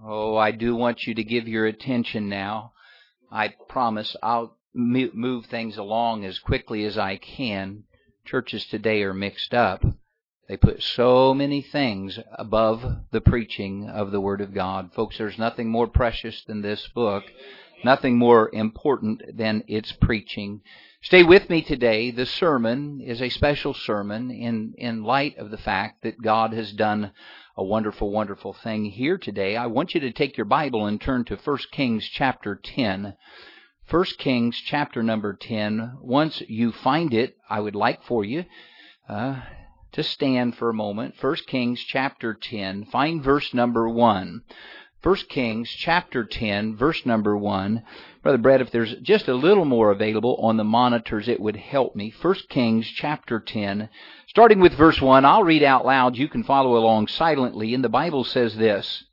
Oh, I do want you to give your attention now. I promise I'll move things along as quickly as I can. Churches today are mixed up. They put so many things above the preaching of the Word of God. Folks, there's nothing more precious than this book, nothing more important than its preaching. Stay with me today. The sermon is a special sermon in light of the fact that God has done a wonderful, wonderful thing here today. I want you to take your Bible and turn to 1 Kings chapter 10. 1 Kings chapter number 10. Once you find it, I would like for you to stand for a moment. 1 Kings chapter 10. Find verse number 1. 1 Kings chapter 10, verse number 1. Brother Brett, if there's just a little more available on the monitors, it would help me. 1 Kings chapter 10, starting with verse 1. I'll read out loud. You can follow along silently. And the Bible says this: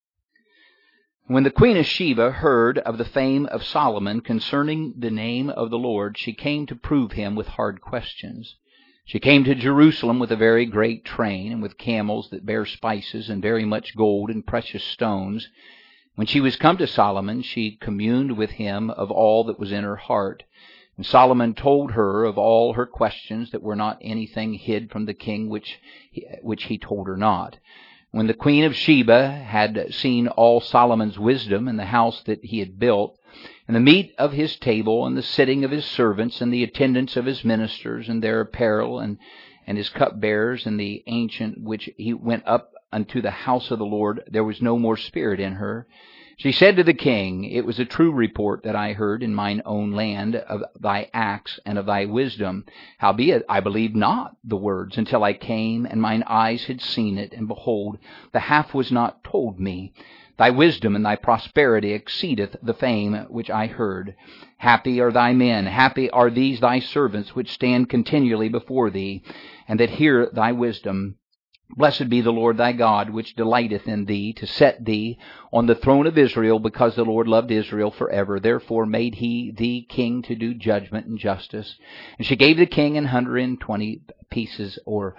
When the queen of Sheba heard of the fame of Solomon concerning the name of the Lord, she came to prove him with hard questions. She came to Jerusalem with a very great train, and with camels that bear spices, and very much gold and precious stones. When she was come to Solomon, she communed with him of all that was in her heart. And Solomon told her of all her questions, that were not anything hid from the king which he told her not. When the queen of Sheba had seen all Solomon's wisdom and the house that he had built, and the meat of his table, and the sitting of his servants, and the attendance of his ministers, and their apparel, and his cupbearers, and the ancient which he went up unto the house of the Lord, there was no more spirit in her. She said to the king, It was a true report that I heard in mine own land of thy acts and of thy wisdom. Howbeit I believed not the words until I came, and mine eyes had seen it, and behold, the half was not told me. Thy wisdom and thy prosperity exceedeth the fame which I heard. Happy are thy men, happy are these thy servants, which stand continually before thee, and that hear thy wisdom. Blessed be the Lord thy God, which delighteth in thee, to set thee on the throne of Israel, because the Lord loved Israel forever. Therefore made he thee king to do judgment and justice. And she gave the king 120 pieces, or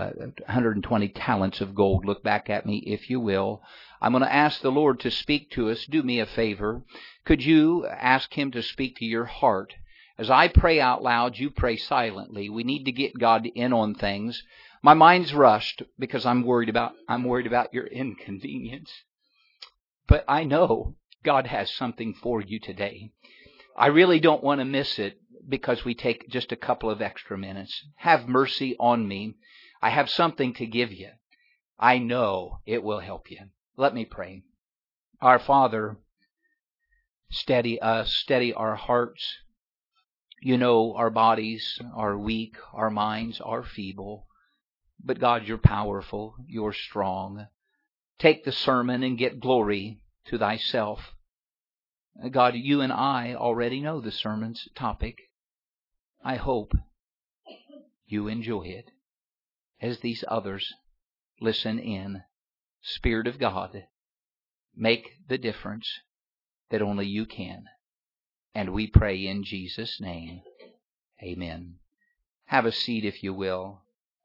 120 talents of gold. Look back at me, if you will. I'm going to ask the Lord to speak to us. Do me a favor. Could you ask Him to speak to your heart? As I pray out loud, you pray silently. We need to get God in on things. My mind's rushed because I'm worried about your inconvenience. But I know God has something for you today. I really don't want to miss it because we take just a couple of extra minutes. Have mercy on me. I have something to give you. I know it will help you. Let me pray. Our Father, steady us, steady our hearts. You know our bodies are weak, our minds are feeble. But God, you're powerful, you're strong. Take the sermon and get glory to thyself. God, you and I already know the sermon's topic. I hope you enjoy it as these others listen in. Spirit of God, make the difference that only you can. And we pray in Jesus' name. Amen. Have a seat if you will.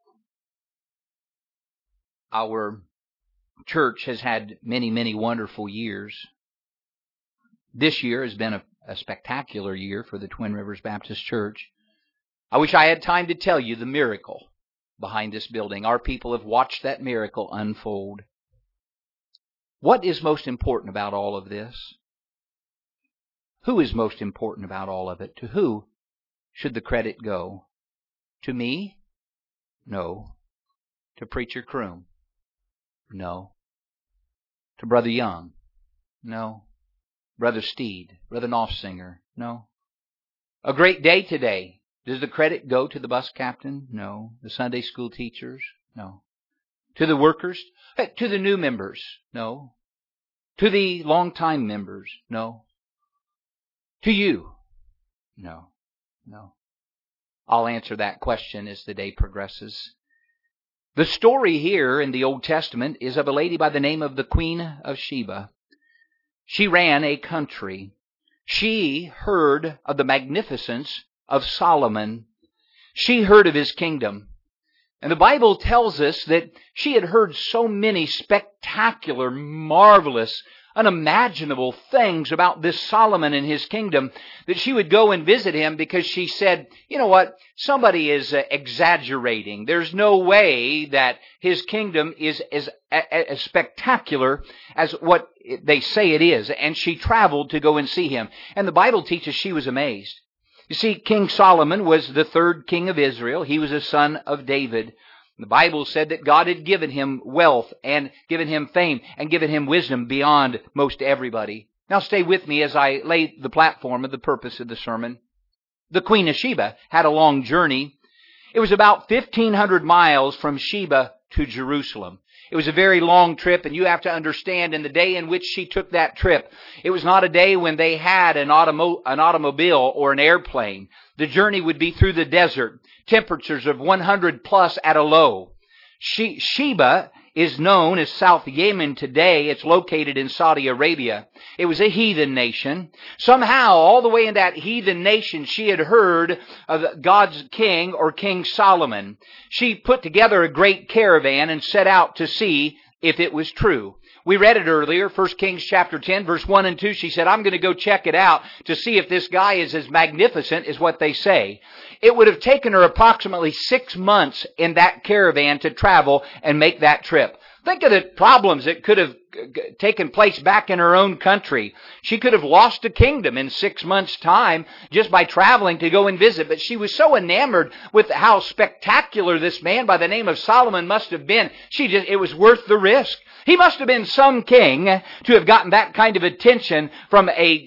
Our church has had many, many wonderful years. This year has been a spectacular year for the Twin Rivers Baptist Church. I wish I had time to tell you the miracle behind this building. Our people have watched that miracle unfold. What is most important about all of this? Who is most important about all of it? To who should the credit go? To me? No. To Preacher Croom? No. To Brother Young? No. Brother Steed? Brother Knopfsinger? No. A great day today. Does the credit go to the bus captain? No. The Sunday school teachers? No. To the workers? To the new members? No. To the long-time members? No. To you? No. No. I'll answer that question as the day progresses. The story here in the Old Testament is of a lady by the name of the Queen of Sheba. She ran a country. She heard of the magnificence of Solomon. She heard of his kingdom. And the Bible tells us that she had heard so many spectacular, marvelous, unimaginable things about this Solomon and his kingdom that she would go and visit him because she said, you know what, somebody is exaggerating. There's no way that his kingdom is as spectacular as what they say it is. And she traveled to go and see him. And the Bible teaches she was amazed. You see, King Solomon was the third king of Israel. He was a son of David. The Bible said that God had given him wealth and given him fame and given him wisdom beyond most everybody. Now stay with me as I lay the platform of the purpose of the sermon. The Queen of Sheba had a long journey. It was about 1,500 miles from Sheba to Jerusalem. It was a very long trip, and you have to understand, in the day in which she took that trip, it was not a day when they had an automobile or an airplane. The journey would be through the desert, temperatures of 100 plus at a low. Sheba is known as South Yemen today. It's located in Saudi Arabia. It was a heathen nation. Somehow, all the way in that heathen nation, she had heard of God's king, or King Solomon. She put together a great caravan and set out to see if it was true. We read it earlier, 1 Kings chapter 10, verse 1 and 2. She said, I'm going to go check it out to see if this guy is as magnificent as what they say. It would have taken her approximately 6 months in that caravan to travel and make that trip. Think of the problems that could have taken place back in her own country. She could have lost a kingdom in 6 months' time just by traveling to go and visit. But she was so enamored with how spectacular this man by the name of Solomon must have been. It was worth the risk. He must have been some king to have gotten that kind of attention from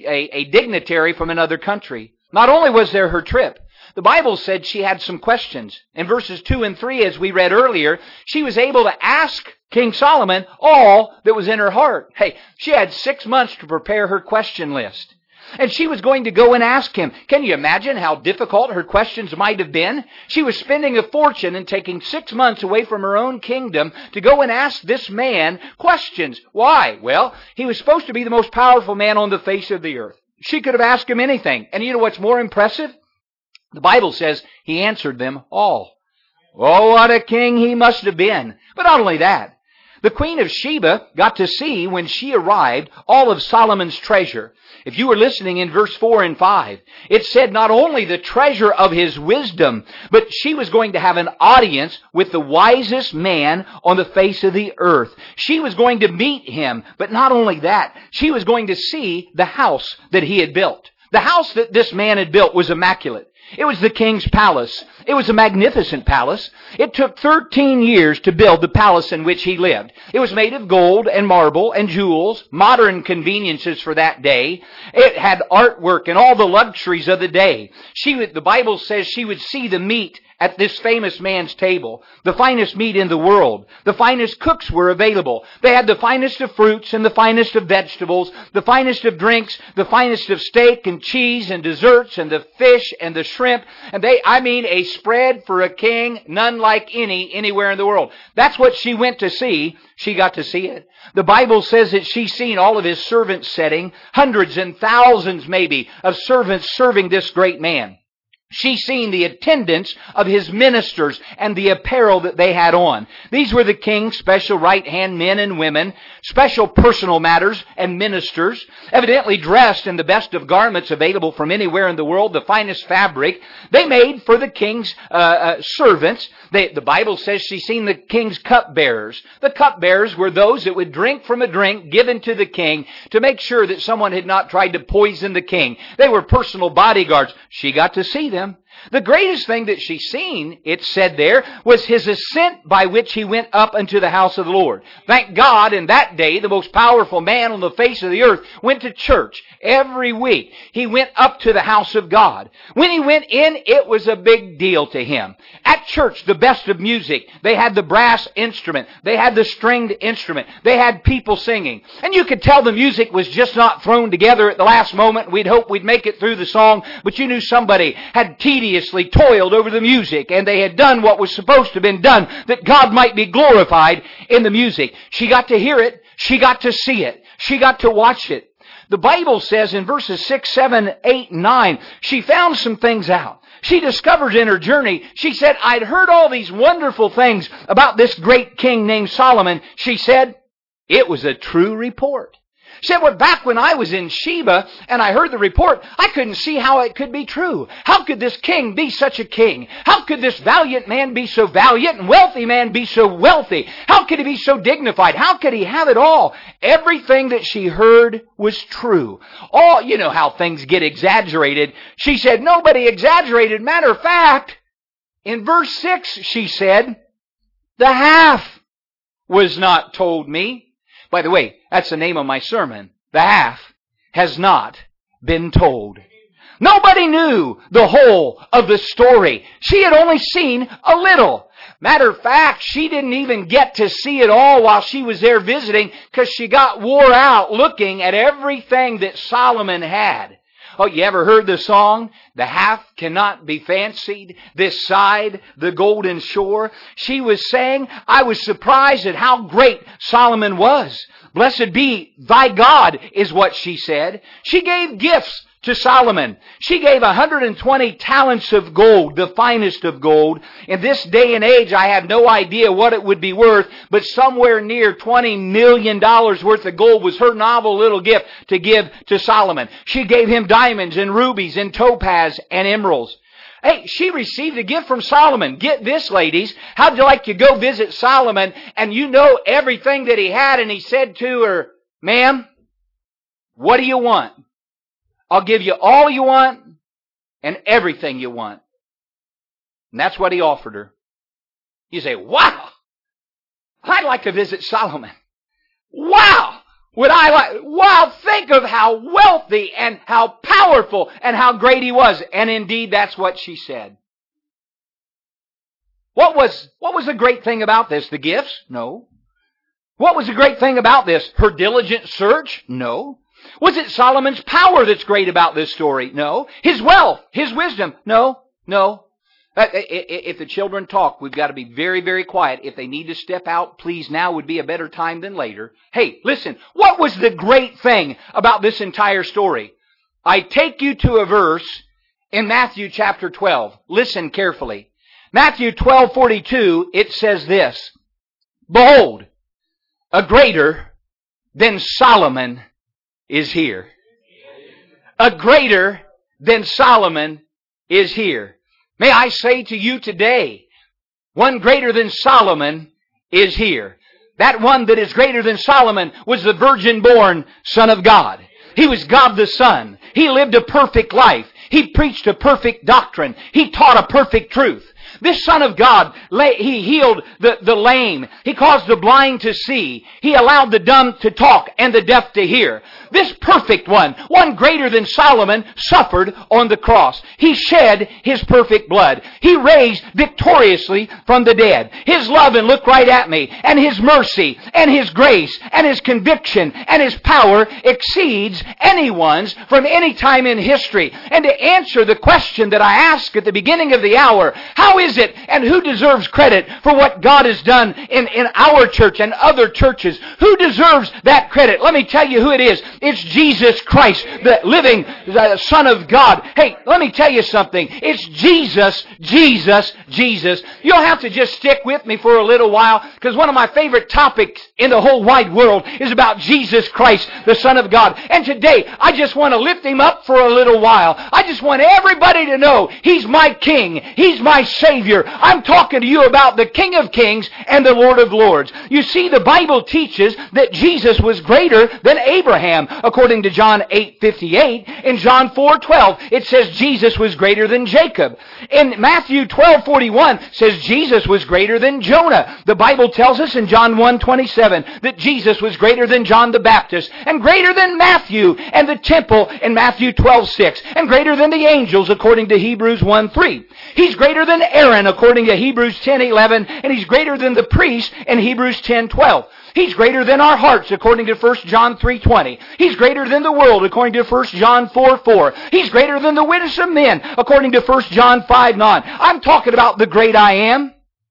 a dignitary from another country. Not only was there her trip, the Bible said she had some questions. In verses 2 and 3, as we read earlier, she was able to ask King Solomon all that was in her heart. Hey, she had 6 months to prepare her question list. And she was going to go and ask him. Can you imagine how difficult her questions might have been? She was spending a fortune and taking 6 months away from her own kingdom to go and ask this man questions. Why? Well, he was supposed to be the most powerful man on the face of the earth. She could have asked him anything. And you know what's more impressive? The Bible says he answered them all. Oh, what a king he must have been. But not only that, the Queen of Sheba got to see, when she arrived, all of Solomon's treasure. If you were listening in verse 4 and 5, it said not only the treasure of his wisdom, but she was going to have an audience with the wisest man on the face of the earth. She was going to meet him, but not only that, she was going to see the house that he had built. The house that this man had built was immaculate. It was the king's palace. It was a magnificent palace. It took 13 years to build the palace in which he lived. It was made of gold and marble and jewels, modern conveniences for that day. It had artwork and all the luxuries of the day. The Bible says she would see the meat at this famous man's table, the finest meat in the world. The finest cooks were available. They had the finest of fruits and the finest of vegetables, the finest of drinks, the finest of steak and cheese and desserts and the fish and the shrimp. And a spread for a king, none like anywhere in the world. That's what she went to see. She got to see it. The Bible says that she's seen all of his servants setting, hundreds and thousands maybe of servants serving this great man. She's seen the attendance of his ministers and the apparel that they had on. These were the king's special right-hand men and women, special personal matters and ministers, evidently dressed in the best of garments available from anywhere in the world, the finest fabric. They made for the king's servants. The Bible says she's seen the king's cupbearers. The cupbearers were those that would drink from a drink given to the king to make sure that someone had not tried to poison the king. They were personal bodyguards. She got to see them. The greatest thing that she's seen, it said there, was his ascent by which he went up unto the house of the Lord. Thank God, in that day, the most powerful man on the face of the earth went to church every week. He went up to the house of God. When he went in, it was a big deal to him. At church, the best of music. They had the brass instrument. They had the stringed instrument. They had people singing. And you could tell the music was just not thrown together at the last moment. We'd hope we'd make it through the song, but you knew somebody had tediously toiled over the music, and they had done what was supposed to have been done, that God might be glorified in the music. She got to hear it. She got to see it. She got to watch it. The Bible says in verses 6, 7, 8, 9, she found some things out. she discovers in her journey, she said, I'd heard all these wonderful things about this great king named Solomon. She said, it was a true report. She said, well, back when I was in Sheba and I heard the report, I couldn't see how it could be true. How could this king be such a king? How could this valiant man be so valiant and wealthy man be so wealthy? How could he be so dignified? How could he have it all? Everything that she heard was true. All, you know how things get exaggerated. She said, nobody exaggerated. Matter of fact, in verse 6, she said, the half was not told me. By the way, that's the name of my sermon. The half has not been told. Nobody knew the whole of the story. She had only seen a little. Matter of fact, she didn't even get to see it all while she was there visiting because she got wore out looking at everything that Solomon had. Oh, you ever heard the song, the half cannot be fancied, this side the golden shore? She was saying, I was surprised at how great Solomon was. Blessed be thy God, is what she said. She gave gifts to Solomon. She gave 120 talents of gold, the finest of gold. In this day and age, I have no idea what it would be worth, but somewhere near $20 million worth of gold was her novel little gift to give to Solomon. She gave him diamonds and rubies and topaz and emeralds. Hey, she received a gift from Solomon. Get this, ladies. How'd you like to go visit Solomon and you know everything that he had, and he said to her, ma'am, what do you want? I'll give you all you want and everything you want. And that's what he offered her. You say, wow, I'd like to visit Solomon. Wow, would I like, wow, think of how wealthy and how powerful and how great he was. And indeed, that's what she said. What was the great thing about this? The gifts? No. What was the great thing about this? Her diligent search? No. Was it Solomon's power that's great about this story? No. His wealth, his wisdom? No. If the children talk, we've got to be very, very quiet. If they need to step out, please, now would be a better time than later. Hey, listen, what was the great thing about this entire story? I take you to a verse in Matthew chapter 12. Listen carefully. Matthew 12:42, it says this, behold, a greater than Solomon is here. A greater than Solomon is here. May I say to you today, one greater than Solomon is here. That one that is greater than Solomon was the virgin-born Son of God. He was God the Son. He lived a perfect life. He preached a perfect doctrine. He taught a perfect truth. This Son of God, He healed the lame. He caused the blind to see. He allowed the dumb to talk and the deaf to hear. This perfect one greater than Solomon, suffered on the cross. He shed His perfect blood. He raised victoriously from the dead. His love, and look right at me, and His mercy, and His grace, and His conviction, and His power exceeds anyone's from any time in history. And to answer the question that I asked at the beginning of the hour, how is it and who deserves credit for what God has done in our church and other churches? Who deserves that credit? Let me tell you who it is. It's Jesus Christ, the living Son of God. Hey, let me tell you something. It's Jesus. You'll have to just stick with me for a little while, because one of my favorite topics in the whole wide world is about Jesus Christ, the Son of God. And today, I just want to lift Him up for a little while. I just want everybody to know He's my King. He's my Savior. I'm talking to you about the King of Kings and the Lord of Lords. You see, the Bible teaches that Jesus was greater than Abraham, according to John 8:58. In John 4:12, it says Jesus was greater than Jacob. In Matthew 12:41, says Jesus was greater than Jonah. The Bible tells us in John 1:27 that Jesus was greater than John the Baptist, and greater than Matthew and the temple in Matthew 12:6, and greater than the angels, according to Hebrews 1:3. He's greater than Aaron, according to Hebrews 10:11, and He's greater than the priest in Hebrews 10:12. He's greater than our hearts, according to 1 John 3:20. He's greater than the world, according to 1 John 4:4. He's greater than the witness of men, according to 1 John 5:9. I'm talking about the great I Am.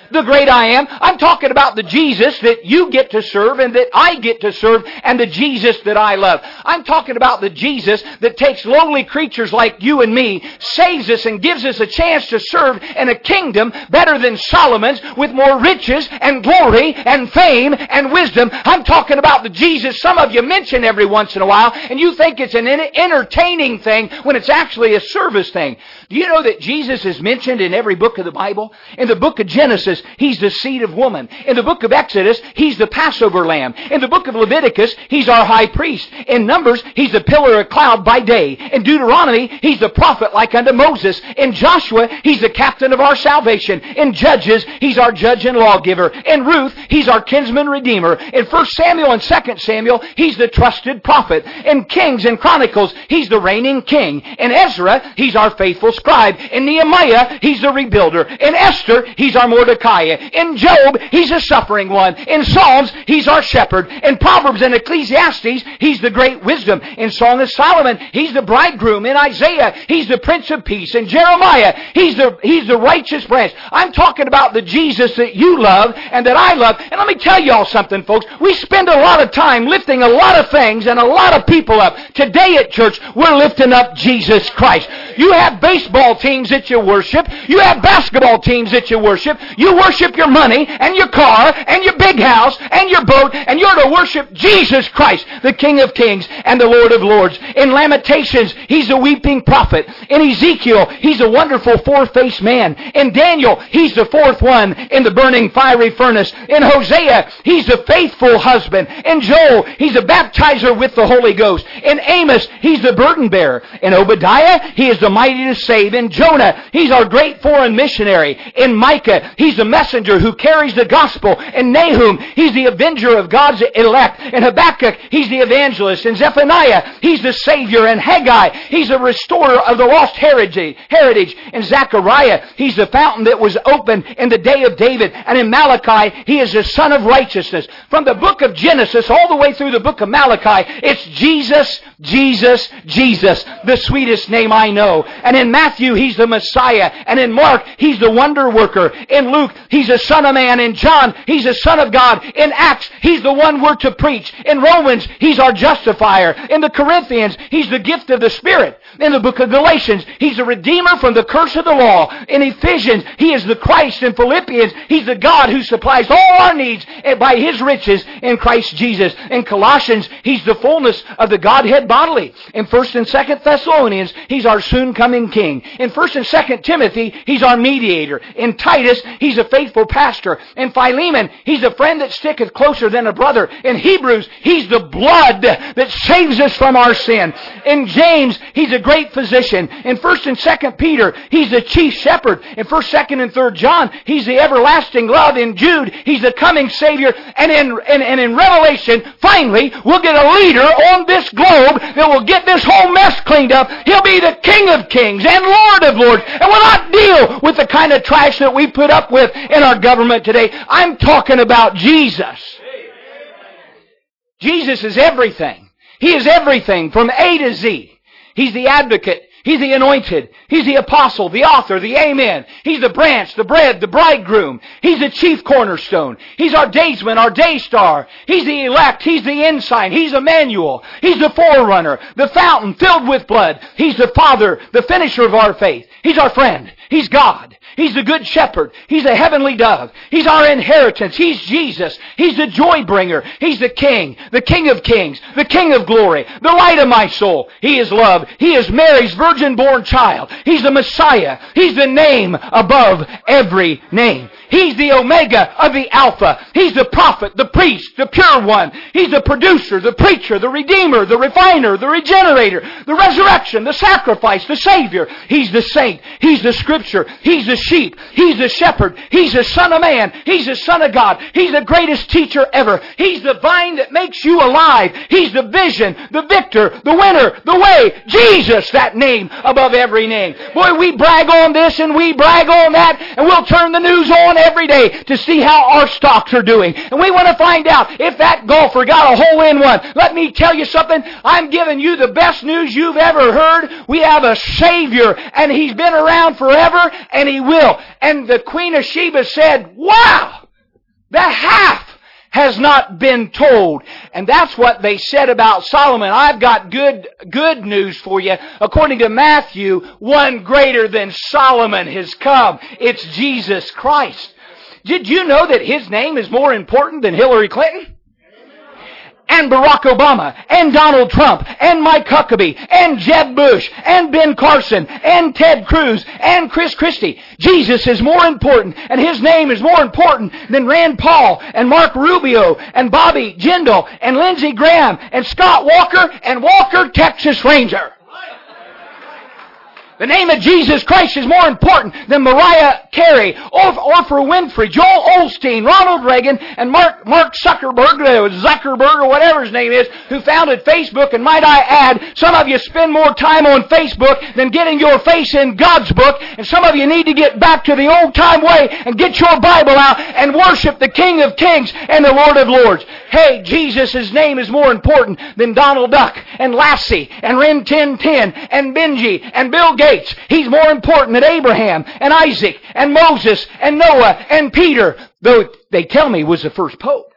the great I am. I'm talking about the Jesus that you get to serve and that I get to serve, and the Jesus that I love. I'm talking about the Jesus that takes lowly creatures like you and me, saves us and gives us a chance to serve in a kingdom better than Solomon's, with more riches and glory and fame and wisdom. I'm talking about the Jesus some of you mention every once in a while, and you think it's an entertaining thing when it's actually a service thing. Do you know that Jesus is mentioned in every book of the Bible? In the book of Genesis, He's the seed of woman. In the book of Exodus, He's the Passover lamb. In the book of Leviticus, He's our high priest. In Numbers, He's the pillar of cloud by day. In Deuteronomy, He's the prophet like unto Moses. In Joshua, He's the captain of our salvation. In Judges, He's our judge and lawgiver. In Ruth, He's our kinsman redeemer. In 1 Samuel and 2 Samuel, He's the trusted prophet. In Kings and Chronicles, He's the reigning king. In Ezra, He's our faithful scribe. In Nehemiah, He's the rebuilder. In Esther, He's our Mordecai. In Job, He's a suffering one. In Psalms, He's our shepherd. In Proverbs and Ecclesiastes, He's the great wisdom. In Song of Solomon, He's the bridegroom. In Isaiah, He's the Prince of Peace. In Jeremiah, He's the righteous branch. I'm talking about the Jesus that you love and that I love. And let me tell y'all something, folks. We spend a lot of time lifting a lot of things and a lot of people up. Today at church, we're lifting up Jesus Christ. You have baseball teams that you worship. You have basketball teams that you worship. You worship your money and your car and your big house and your boat, and you're to worship Jesus Christ, the King of Kings and the Lord of Lords. In Lamentations, He's a weeping prophet. In Ezekiel, He's a wonderful four-faced man. In Daniel, He's the fourth one in the burning fiery furnace. In Hosea, He's a faithful husband. In Joel, He's a baptizer with the Holy Ghost. In Amos, He's the burden bearer. In Obadiah, He is the mighty to save. In Jonah, He's our great foreign missionary. In Micah, He's the messenger who carries the gospel. In Nahum, He's the avenger of God's elect. In Habakkuk, He's the evangelist. In Zephaniah, He's the Savior. In Haggai, He's the restorer of the lost heritage. In Zechariah, He's the fountain that was opened in the day of David. And in Malachi, He is the Son of righteousness. From the book of Genesis all the way through the book of Malachi, it's Jesus, Jesus, Jesus, the sweetest name I know. And in Matthew, He's the Messiah. And in Mark, He's the wonder worker. In Luke, He's the Son of Man. In John, He's the Son of God. In Acts, He's the one we're to preach. In Romans, He's our justifier. In the Corinthians, He's the gift of the Spirit. In the book of Galatians, He's the Redeemer from the curse of the law. In Ephesians, He is the Christ. In Philippians, He's the God who supplies all our needs by His riches in Christ Jesus. In Colossians, He's the fullness of the Godhead bodily. In 1 and 2 Thessalonians, He's our soon-coming King. In 1 and 2 Timothy, He's our mediator. In Titus, He's a faithful pastor. In Philemon, He's a friend that sticketh closer than a brother. In Hebrews, He's the blood that saves us from our sin. In James, He's a great physician. In 1 and 2 Peter, He's the chief shepherd. In 1, 2, and 3 John, He's the everlasting love. In Jude, He's the coming Savior. And in Revelation, finally, we'll get a leader on this globe that will get this whole mess cleaned up. He'll be the King of Kings and Lord of Lords. And we'll not deal with the kind of trash that we put up with in our government today. I'm talking about Jesus. Jesus is everything. He is everything from A to Z. He's the advocate. He's the anointed. He's the apostle, the author, the amen. He's the branch, the bread, the bridegroom. He's the chief cornerstone. He's our daysman, our day star. He's the elect. He's the ensign. He's Emmanuel. He's the forerunner, the fountain filled with blood. He's the Father, the finisher of our faith. He's our friend. He's God. He's the good shepherd. He's the heavenly dove. He's our inheritance. He's Jesus. He's the joy bringer. He's the King of kings, the King of glory, the light of my soul. He is love. He is Mary's virgin-born child. He's the Messiah. He's the name above every name. He's the Omega of the Alpha. He's the prophet, the priest, the pure one. He's the producer, the preacher, the redeemer, the refiner, the regenerator, the resurrection, the sacrifice, the Savior. He's the saint. He's the scripture. He's the sheep. He's the shepherd. He's the Son of Man. He's the Son of God. He's the greatest teacher ever. He's the vine that makes you alive. He's the vision, the victor, the winner, the way. Jesus, that name above every name. Boy, we brag on this and we brag on that, and we'll turn the news on every day to see how our stocks are doing. And we want to find out if that golfer got a hole-in-one. Let me tell you something. I'm giving you the best news you've ever heard. We have a Savior, and He's been around forever, and He will. And the Queen of Sheba said, wow, the half has not been told. And that's what they said about Solomon. I've got good news for you. According to Matthew, one greater than Solomon has come. It's Jesus Christ. Did you know that His name is more important than Hillary Clinton? And Barack Obama, and Donald Trump, and Mike Huckabee, and Jeb Bush, and Ben Carson, and Ted Cruz, and Chris Christie. Jesus is more important, and His name is more important than Rand Paul, and Mark Rubio, and Bobby Jindal, and Lindsey Graham, and Scott Walker, and Walker Texas Ranger. The name of Jesus Christ is more important than Mariah Carey, Oprah Winfrey, Joel Osteen, Ronald Reagan, and Mark Zuckerberg, or whatever his name is, who founded Facebook. And might I add, some of you spend more time on Facebook than getting your face in God's book. And some of you need to get back to the old-time way and get your Bible out and worship the King of Kings and the Lord of Lords. Hey, Jesus' name is more important than Donald Duck and Lassie and Rin Tin Tin and Benji and Bill Gates. He's more important than Abraham and Isaac and Moses and Noah and Peter, though they tell me he was the first pope.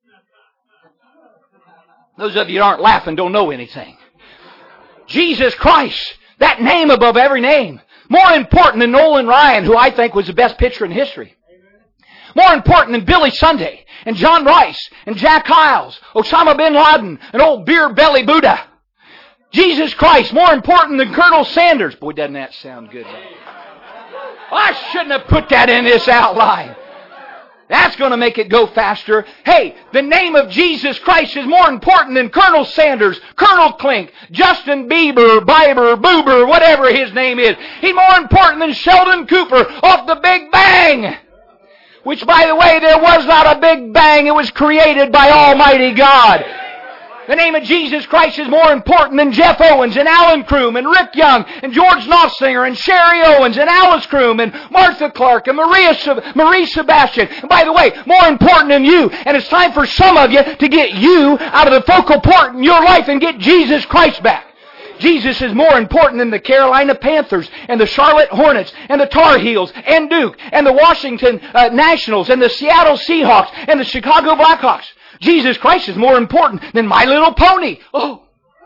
Those of you that aren't laughing don't know anything. Jesus Christ, that name above every name, more important than Nolan Ryan, who I think was the best pitcher in history. More important than Billy Sunday and John Rice and Jack Hiles, Osama bin Laden, and old beer belly Buddha. Jesus Christ, more important than Colonel Sanders. Boy, doesn't that sound good. I shouldn't have put that in this outline. That's going to make it go faster. Hey, the name of Jesus Christ is more important than Colonel Sanders, Colonel Klink, Justin Bieber, Boober, whatever his name is. He's more important than Sheldon Cooper off the Big Bang. Which, by the way, there was not a Big Bang. It was created by Almighty God. The name of Jesus Christ is more important than Jeff Owens and Alan Kroom and Rick Young and George Nossinger and Sherry Owens and Alice Kroom and Martha Clark and Marie Sebastian. And by the way, more important than you. And it's time for some of you to get you out of the focal point in your life and get Jesus Christ back. Jesus is more important than the Carolina Panthers and the Charlotte Hornets and the Tar Heels and Duke and the Washington Nationals and the Seattle Seahawks and the Chicago Blackhawks. Jesus Christ is more important than My Little Pony. Oh.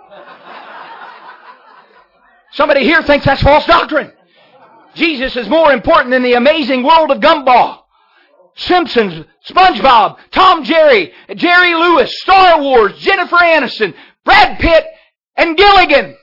Somebody here thinks that's false doctrine. Jesus is more important than the amazing world of Gumball, Simpsons, SpongeBob, Tom Jerry, Jerry Lewis, Star Wars, Jennifer Aniston, Brad Pitt, and Gilligan.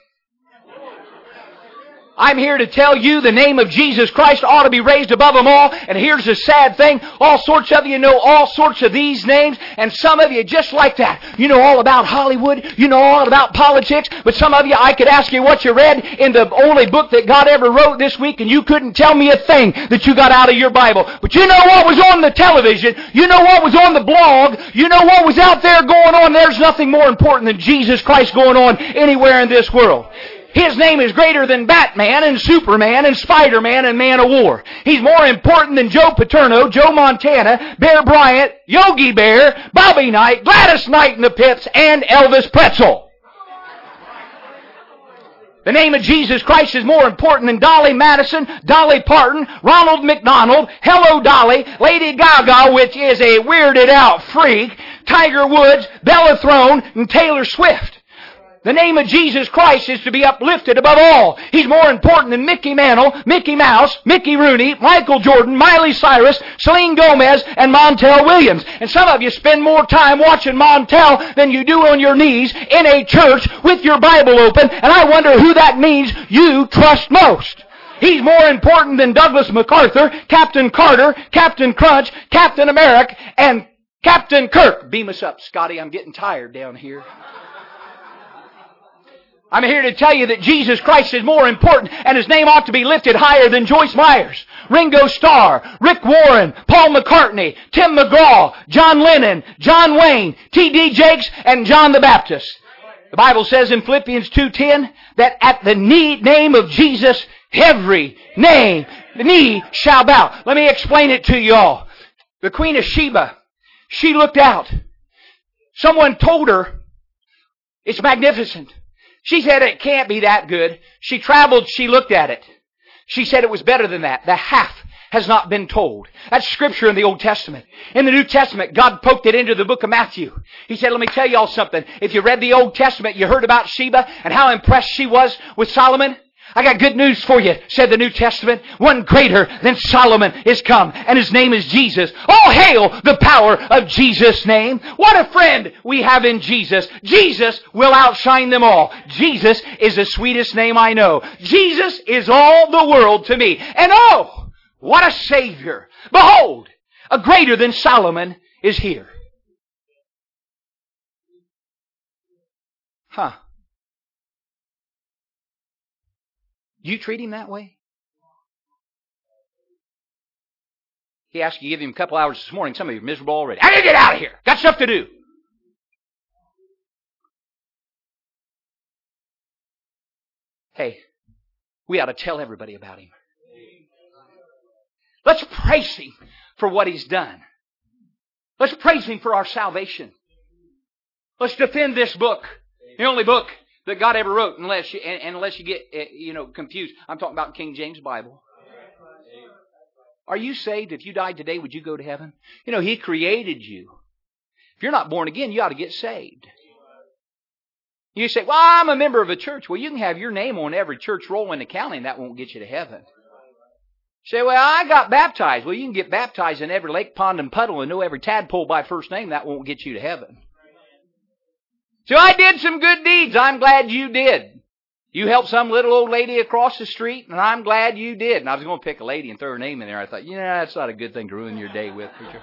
I'm here to tell you the name of Jesus Christ ought to be raised above them all. And here's the sad thing. All sorts of you know all sorts of these names. And some of you just like that. You know all about Hollywood. You know all about politics. But some of you, I could ask you what you read in the only book that God ever wrote this week. And you couldn't tell me a thing that you got out of your Bible. But you know what was on the television. You know what was on the blog. You know what was out there going on. There's nothing more important than Jesus Christ going on anywhere in this world. His name is greater than Batman and Superman and Spider-Man and Man of War. He's more important than Joe Paterno, Joe Montana, Bear Bryant, Yogi Bear, Bobby Knight, Gladys Knight and the Pips, and Elvis Pretzel. The name of Jesus Christ is more important than Dolly Madison, Dolly Parton, Ronald McDonald, Hello Dolly, Lady Gaga, which is a weirded out freak, Tiger Woods, Bella Thorne, and Taylor Swift. The name of Jesus Christ is to be uplifted above all. He's more important than Mickey Mantle, Mickey Mouse, Mickey Rooney, Michael Jordan, Miley Cyrus, Selena Gomez, and Montel Williams. And some of you spend more time watching Montel than you do on your knees in a church with your Bible open, and I wonder who that means you trust most. He's more important than Douglas MacArthur, Captain Carter, Captain Crunch, Captain America, and Captain Kirk. Beam us up, Scotty. I'm getting tired down here. I'm here to tell you that Jesus Christ is more important, and His name ought to be lifted higher than Joyce Myers, Ringo Starr, Rick Warren, Paul McCartney, Tim McGraw, John Lennon, John Wayne, T.D. Jakes, and John the Baptist. The Bible says in Philippians 2:10 that at the name of Jesus, Every name, the knee shall bow. Let me explain it to you all. The Queen of Sheba, she looked out. Someone told her, it's magnificent. She said it can't be that good. She traveled, she looked at it. She said it was better than that. The half has not been told. That's scripture in the Old Testament. In the New Testament, God poked it into the book of Matthew. He said, let me tell y'all something. If you read the Old Testament, you heard about Sheba and how impressed she was with Solomon. I got good news for you, said the New Testament. One greater than Solomon is come, and His name is Jesus. Oh, hail the power of Jesus' name. What a friend we have in Jesus. Jesus will outshine them all. Jesus is the sweetest name I know. Jesus is all the world to me. And oh, what a Savior. Behold, a greater than Solomon is here. Huh. You treat Him that way? He asked you to give Him a couple hours this morning. Some of you are miserable already. I gotta get out of here. Got stuff to do. Hey, we ought to tell everybody about Him. Let's praise Him for what He's done. Let's praise Him for our salvation. Let's defend this book. The only book that God ever wrote, unless you get confused. I'm talking about King James Bible. Are you saved? If you died today, would you go to heaven? He created you. If you're not born again, you ought to get saved. You say, well, I'm a member of a church. Well, you can have your name on every church roll in the county, and that won't get you to heaven. You say, well, I got baptized. Well, you can get baptized in every lake, pond, and puddle and know every tadpole by first name. That won't get you to heaven. So I did some good deeds. I'm glad you did. You helped some little old lady across the street, and I'm glad you did. And I was going to pick a lady and throw her name in there. I thought, that's not a good thing to ruin your day with, preacher.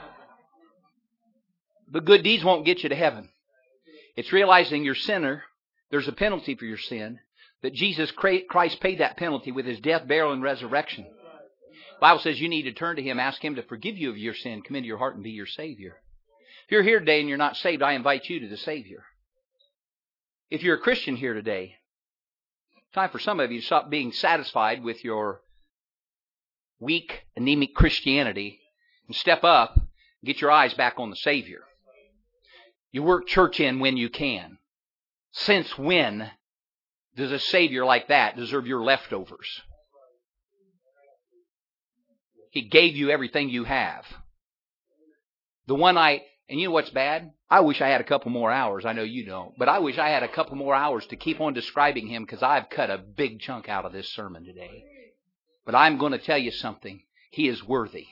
But good deeds won't get you to heaven. It's realizing you're a sinner. There's a penalty for your sin. That Jesus Christ paid that penalty with His death, burial, and resurrection. The Bible says you need to turn to Him, ask Him to forgive you of your sin, come into your heart and be your Savior. If you're here today and you're not saved, I invite you to the Savior. If you're a Christian here today, time for some of you to stop being satisfied with your weak, anemic Christianity and step up and get your eyes back on the Savior. You work church in when you can. Since when does a Savior like that deserve your leftovers? He gave you everything you have. And you know what's bad? I wish I had a couple more hours. I know you don't. But I wish I had a couple more hours to keep on describing Him, because I've cut a big chunk out of this sermon today. But I'm going to tell you something. He is worthy.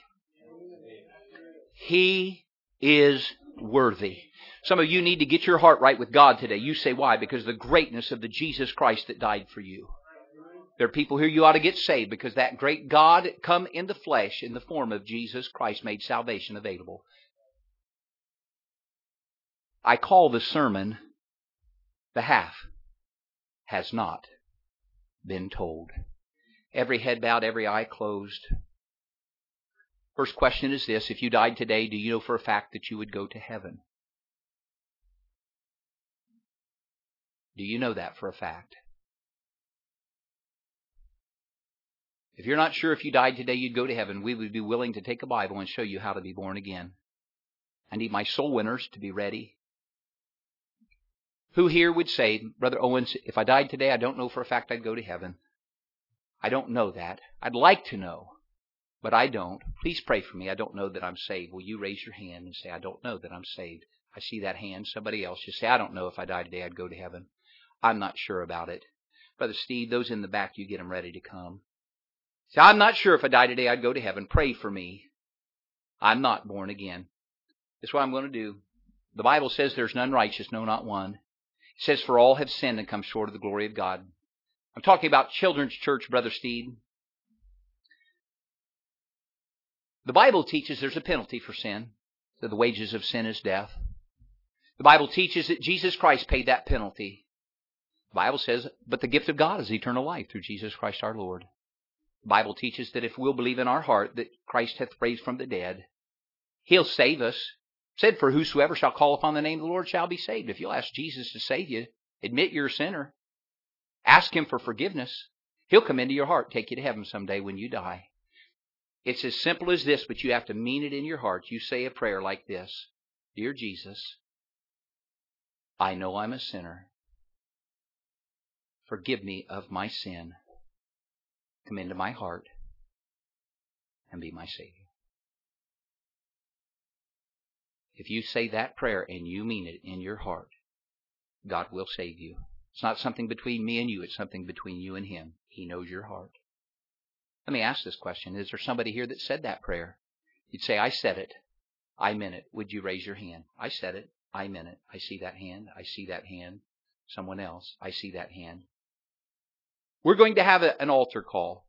He is worthy. Some of you need to get your heart right with God today. You say, why? Because of the greatness of the Jesus Christ that died for you. There are people here you ought to get saved because that great God come in the flesh in the form of Jesus Christ made salvation available. I call the sermon, the half has not been told. Every head bowed, every eye closed. First question is this: if you died today, do you know for a fact that you would go to heaven? Do you know that for a fact? If you're not sure if you died today you'd go to heaven, we would be willing to take a Bible and show you how to be born again. I need my soul winners to be ready. Who here would say, Brother Owens, if I died today, I don't know for a fact I'd go to heaven. I don't know that. I'd like to know, but I don't. Please pray for me. I don't know that I'm saved. Will you raise your hand and say, I don't know that I'm saved? I see that hand. Somebody else, just say, I don't know if I died today I'd go to heaven. I'm not sure about it. Brother Steve, those in the back, you get them ready to come. Say, I'm not sure if I died today I'd go to heaven. Pray for me. I'm not born again. That's what I'm going to do. The Bible says there's none righteous, no, not one. It says, for all have sinned and come short of the glory of God. I'm talking about children's church, Brother Steed. The Bible teaches there's a penalty for sin, that the wages of sin is death. The Bible teaches that Jesus Christ paid that penalty. The Bible says, but the gift of God is eternal life through Jesus Christ our Lord. The Bible teaches that if we'll believe in our heart that Christ hath raised from the dead, He'll save us. Said, for whosoever shall call upon the name of the Lord shall be saved. If you'll ask Jesus to save you, admit you're a sinner, ask Him for forgiveness, He'll come into your heart, take you to heaven someday when you die. It's as simple as this, but you have to mean it in your heart. You say a prayer like this. Dear Jesus, I know I'm a sinner. Forgive me of my sin. Come into my heart and be my Savior. If you say that prayer and you mean it in your heart, God will save you. It's not something between me and you. It's something between you and Him. He knows your heart. Let me ask this question. Is there somebody here that said that prayer? You'd say, I said it. I meant it. Would you raise your hand? I said it. I meant it. I see that hand. I see that hand. Someone else. I see that hand. We're going to have an altar call.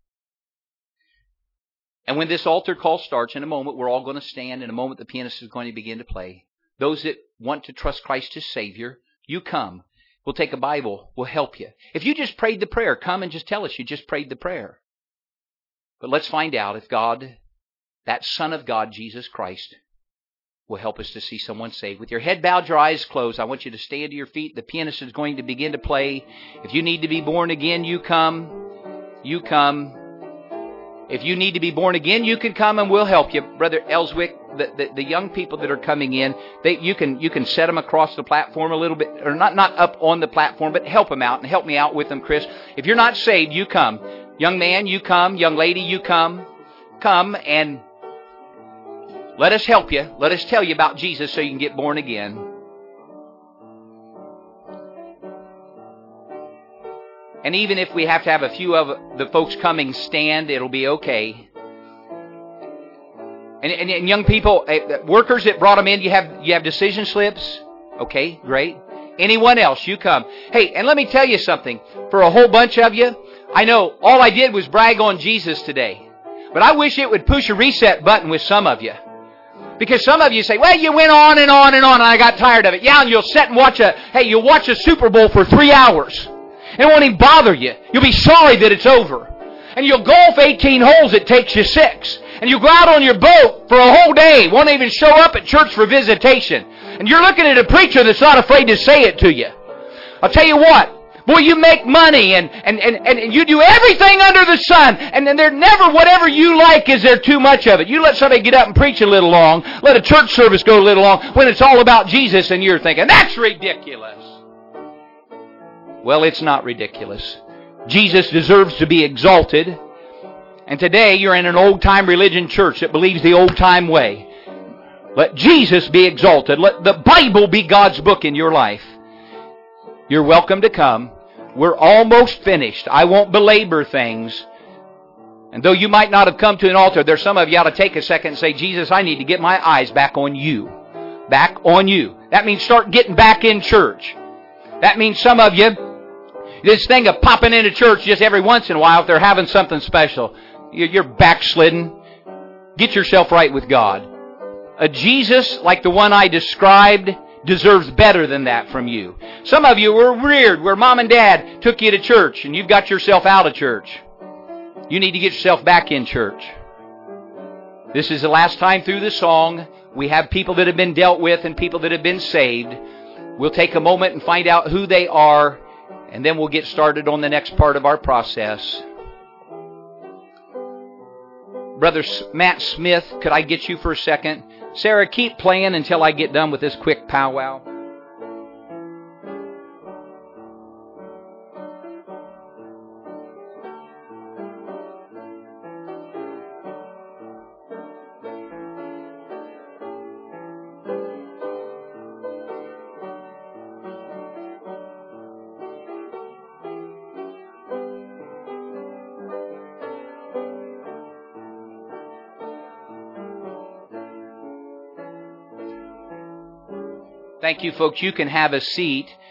And when this altar call starts, in a moment, we're all going to stand. In a moment, the pianist is going to begin to play. Those that want to trust Christ as Savior, you come. We'll take a Bible. We'll help you. If you just prayed the prayer, come and just tell us you just prayed the prayer. But let's find out if God, that Son of God, Jesus Christ, will help us to see someone saved. With your head bowed, your eyes closed, I want you to stand to your feet. The pianist is going to begin to play. If you need to be born again, you come. You come. If you need to be born again, you can come and we'll help you. Brother Ellswick, the young people that are coming in, you can set them across the platform a little bit, or not up on the platform, but help them out and help me out with them, Chris. If you're not saved, you come. Young man, you come. Young lady, you come. Come and let us help you. Let us tell you about Jesus so you can get born again. And even if we have to have a few of the folks coming stand, it'll be okay. And young people, workers that brought them in, you have decision slips? Okay, great. Anyone else, you come. Hey, and let me tell you something. For a whole bunch of you, I know all I did was brag on Jesus today. But I wish it would push a reset button with some of you. Because some of you say, well, you went on and on and on and I got tired of it. Yeah, and you'll sit and watch you'll watch a Super Bowl for 3 hours. And it won't even bother you. You'll be sorry that it's over. And you'll golf 18 holes, it takes you 6. And you'll go out on your boat for a whole day. Won't even show up at church for visitation. And you're looking at a preacher that's not afraid to say it to you. I'll tell you what. Boy, you make money and you do everything under the sun. And then there never, whatever you like, is there too much of it. You let somebody get up and preach a little long. Let a church service go a little long when it's all about Jesus and you're thinking, that's ridiculous. Well, it's not ridiculous. Jesus deserves to be exalted. And today you're in an old-time religion church that believes the old-time way. Let Jesus be exalted. Let the Bible be God's book in your life. You're welcome to come. We're almost finished. I won't belabor things. And though you might not have come to an altar, there's some of you ought to take a second and say, Jesus, I need to get my eyes back on you. Back on you. That means start getting back in church. That means some of you, this thing of popping into church just every once in a while if they're having something special, you're backslidden. Get yourself right with God. A Jesus like the one I described deserves better than that from you. Some of you were reared where mom and dad took you to church and you've got yourself out of church. You need to get yourself back in church. This is the last time through the song. We have people that have been dealt with and people that have been saved. We'll take a moment and find out who they are, and then we'll get started on the next part of our process. Brother Matt Smith, could I get you for a second? Sarah, keep playing until I get done with this quick powwow. Thank you, folks. You can have a seat.